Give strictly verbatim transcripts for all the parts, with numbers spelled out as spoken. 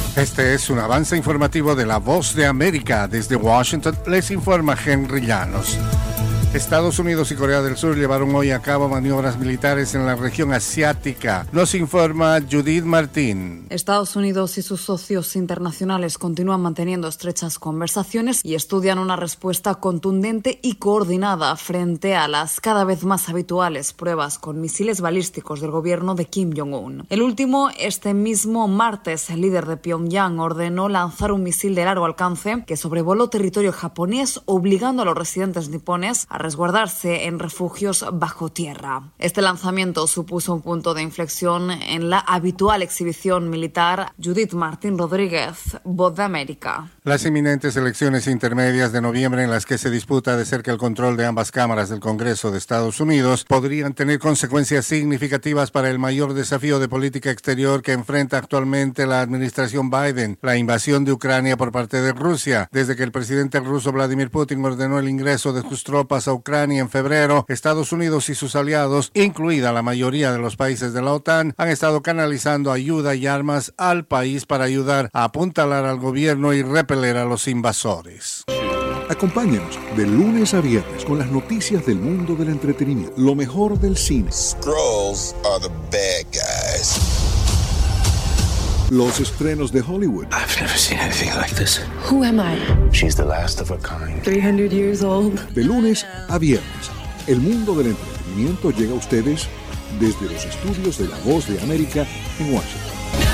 Este es un avance informativo de La Voz de América. Desde Washington les informa Henry Llanos. Estados Unidos y Corea del Sur llevaron hoy a cabo maniobras militares en la región asiática. Nos informa Judith Martín. Estados Unidos y sus socios internacionales continúan manteniendo estrechas conversaciones y estudian una respuesta contundente y coordinada frente a las cada vez más habituales pruebas con misiles balísticos del gobierno de Kim Jong-un. El último, este mismo martes, el líder de Pyongyang ordenó lanzar un misil de largo alcance que sobrevoló territorio japonés, obligando a los residentes nipones a resguardarse en refugios bajo tierra. Este lanzamiento supuso un punto de inflexión en la habitual exhibición militar. Judith Martín Rodríguez, Voz de América. Las inminentes elecciones intermedias de noviembre, en las que se disputa de cerca el control de ambas cámaras del Congreso de Estados Unidos, podrían tener consecuencias significativas para el mayor desafío de política exterior que enfrenta actualmente la administración Biden, la invasión de Ucrania por parte de Rusia. Desde que el presidente ruso Vladimir Putin ordenó el ingreso de sus tropas a Ucrania en febrero, Estados Unidos y sus aliados, incluida la mayoría de los países de la OTAN, han estado canalizando ayuda y armas al país para ayudar a apuntalar al gobierno y repeler a los invasores. Acompáñanos de lunes a viernes con las noticias del mundo del entretenimiento, lo mejor del cine. Skrulls are the bad guys. Los estrenos de Hollywood. I've never seen anything like this. Who am I? She's the last of her kind. three hundred years old. De lunes a viernes, el mundo del entretenimiento llega a ustedes desde los estudios de La Voz de América en Washington.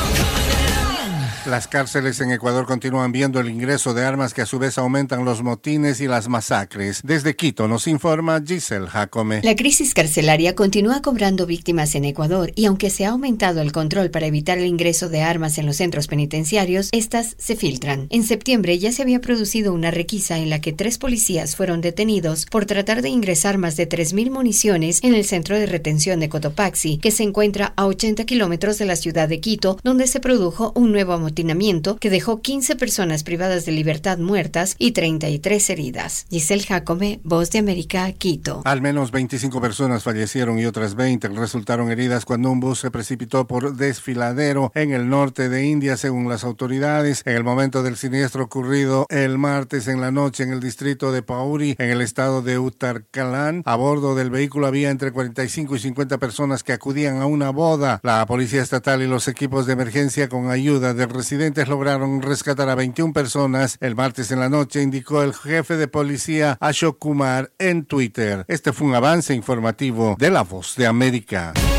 Las cárceles en Ecuador continúan viendo el ingreso de armas que a su vez aumentan los motines y las masacres. Desde Quito nos informa Giselle Jacome. La crisis carcelaria continúa cobrando víctimas en Ecuador y aunque se ha aumentado el control para evitar el ingreso de armas en los centros penitenciarios, estas se filtran. En septiembre ya se había producido una requisa en la que tres policías fueron detenidos por tratar de ingresar más de tres mil municiones en el centro de retención de Cotopaxi, que se encuentra a ochenta kilómetros de la ciudad de Quito, donde se produjo un nuevo amotinamiento que dejó quince personas privadas de libertad muertas y treinta y tres heridas. Giselle Jacome, Voz de América, Quito. Al menos veinticinco personas fallecieron y otras veinte resultaron heridas cuando un bus se precipitó por desfiladero en el norte de India, según las autoridades. En el momento del siniestro ocurrido el martes en la noche en el distrito de Pauri, en el estado de Uttarakhand, a bordo del vehículo había entre cuarenta y cinco y cincuenta personas que acudían a una boda. La policía estatal y los equipos de emergencia, con ayuda de residentes, lograron rescatar a veintiuna personas el martes en la noche, indicó el jefe de policía Ashok Kumar en Twitter. Este fue un avance informativo de La Voz de América.